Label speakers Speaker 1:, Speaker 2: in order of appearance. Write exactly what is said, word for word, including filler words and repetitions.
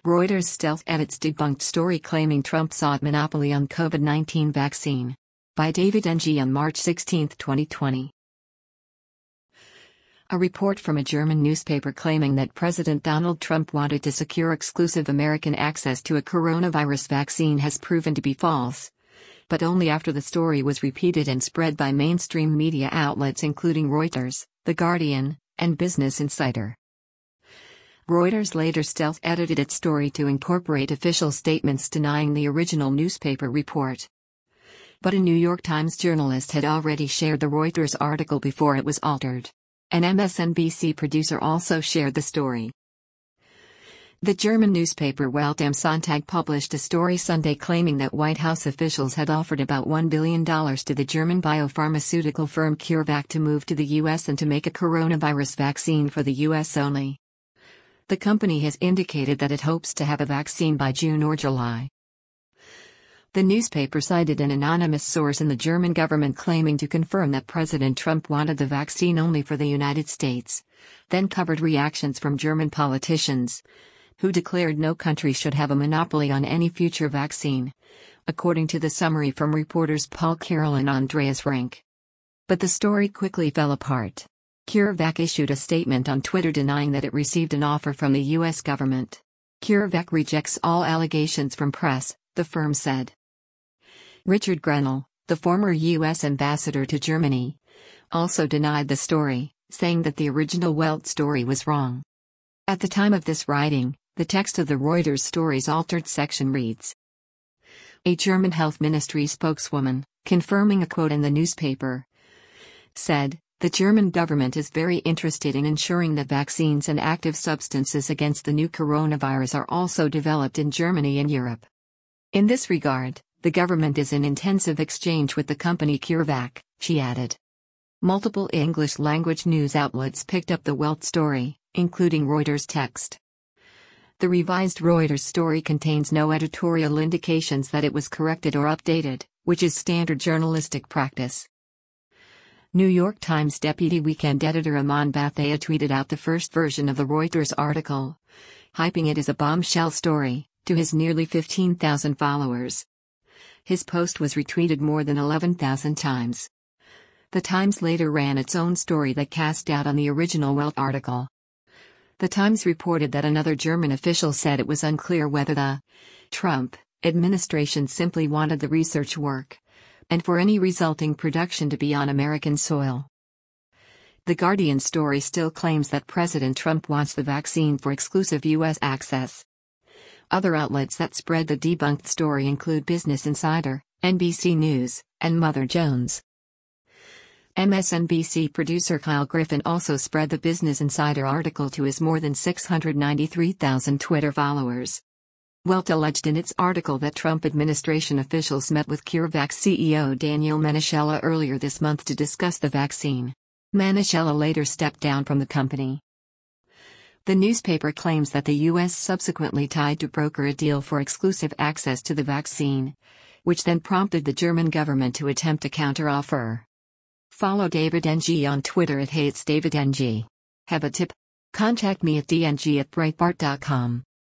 Speaker 1: Reuters stealth edits debunked story claiming Trump sought monopoly on COVID nineteen vaccine. By David Ng on March sixteenth, twenty twenty. A report from a German newspaper claiming that President Donald Trump wanted to secure exclusive American access to a coronavirus vaccine has proven to be false. But only after the story was repeated and spread by mainstream media outlets including Reuters, The Guardian, and Business Insider. Reuters later stealth-edited its story to incorporate official statements denying the original newspaper report. But a New York Times journalist had already shared the Reuters article before it was altered. An M S N B C producer also shared the story. The German newspaper Welt am Sonntag published a story Sunday claiming that White House officials had offered about one billion dollars to the German biopharmaceutical firm CureVac to move to the U S and to make a coronavirus vaccine for the U S only. The company has indicated that it hopes to have a vaccine by June or July. The newspaper cited an anonymous source in the German government claiming to confirm that President Trump wanted the vaccine only for the United States, then covered reactions from German politicians, who declared no country should have a monopoly on any future vaccine, according to the summary from reporters Paul Carroll and Andreas Rink. But the story quickly fell apart. CureVac issued a statement on Twitter denying that it received an offer from the U S government. CureVac rejects all allegations from press, the firm said. Richard Grenell, the former U S ambassador to Germany, also denied the story, saying that the original Welt story was wrong. At the time of this writing, the text of the Reuters story's altered section reads: A German health ministry spokeswoman, confirming a quote in the newspaper, said, "The German government is very interested in ensuring that vaccines and active substances against the new coronavirus are also developed in Germany and Europe. In this regard, the government is in intensive exchange with the company CureVac," she added. Multiple English-language news outlets picked up the Welt story, including Reuters text. The revised Reuters story contains no editorial indications that it was corrected or updated, which is standard journalistic practice. New York Times deputy weekend editor Aman Bathea tweeted out the first version of the Reuters article, hyping it as a bombshell story, to his nearly fifteen thousand followers. His post was retweeted more than eleven thousand times. The Times later ran its own story that cast doubt on the original Welt article. The Times reported that another German official said it was unclear whether the Trump administration simply wanted the research work, and for any resulting production to be on American soil. The Guardian story still claims that President Trump wants the vaccine for exclusive U S access. Other outlets that spread the debunked story include Business Insider, N B C News, and Mother Jones. M S N B C producer Kyle Griffin also spread the Business Insider article to his more than six hundred ninety-three thousand Twitter followers. Welt alleged in its article that Trump administration officials met with CureVac C E O Daniel Menechella earlier this month to discuss the vaccine. Menechella later stepped down from the company. The newspaper claims that the U S subsequently tried to broker a deal for exclusive access to the vaccine, which then prompted the German government to attempt a counteroffer. Follow David Ng on Twitter at HatesDavidNG. Have a tip? Contact me at d n g at breitbart dot com.